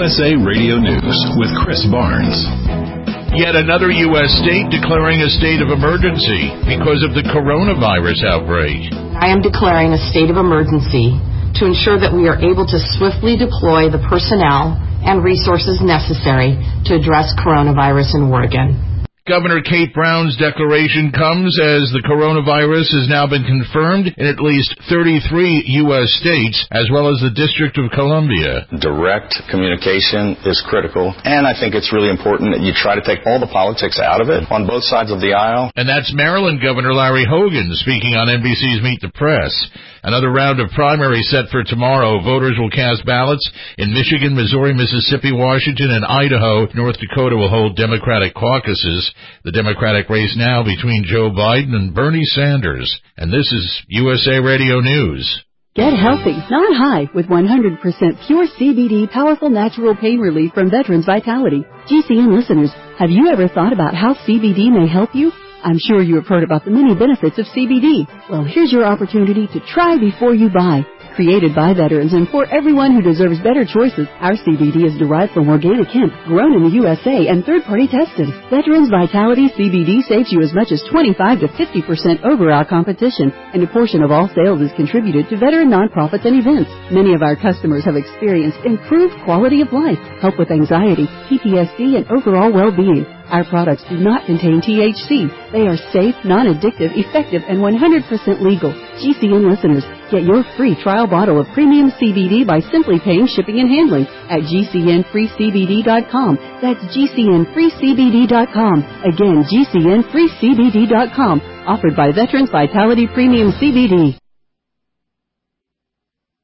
USA Radio News with Chris Barnes. Yet another U.S. state declaring a state of emergency because of the coronavirus outbreak. I am declaring a state of emergency to ensure that we are able to swiftly deploy the personnel and resources necessary to address coronavirus in Oregon. Governor Kate Brown's declaration comes as the coronavirus has now been confirmed in at least 33 U.S. states, as well as the District of Columbia. Direct communication is critical, and I think it's really important that you try to take all the politics out of it on both sides of the aisle. And that's Maryland Governor Larry Hogan speaking on NBC's Meet the Press. Another round of primaries set for tomorrow. Voters will cast ballots in Michigan, Missouri, Mississippi, Washington, and Idaho. North Dakota will hold Democratic caucuses. The Democratic race now between Joe Biden and Bernie Sanders. And this is USA Radio News. Get healthy, not high, with 100% pure CBD powerful natural pain relief from Veterans Vitality. GCN listeners, have you ever thought about how CBD may help you? I'm sure you have heard about the many benefits of CBD. Well, here's your opportunity to try before you buy. Created by veterans and for everyone who deserves better choices, our CBD is derived from organic hemp, grown in the USA and third-party tested. Veterans Vitality CBD saves you as much as 25 to 50% over our competition, and a portion of all sales is contributed to veteran nonprofits and events. Many of our customers have experienced improved quality of life, help with anxiety, PTSD, and overall well-being. Our products do not contain THC. They are safe, non-addictive, effective, and 100% legal. GCN listeners, get your free trial bottle of premium CBD by simply paying shipping and handling at GCNFreeCBD.com. That's GCNFreeCBD.com. Again, GCNFreeCBD.com. Offered by Veterans Vitality Premium CBD.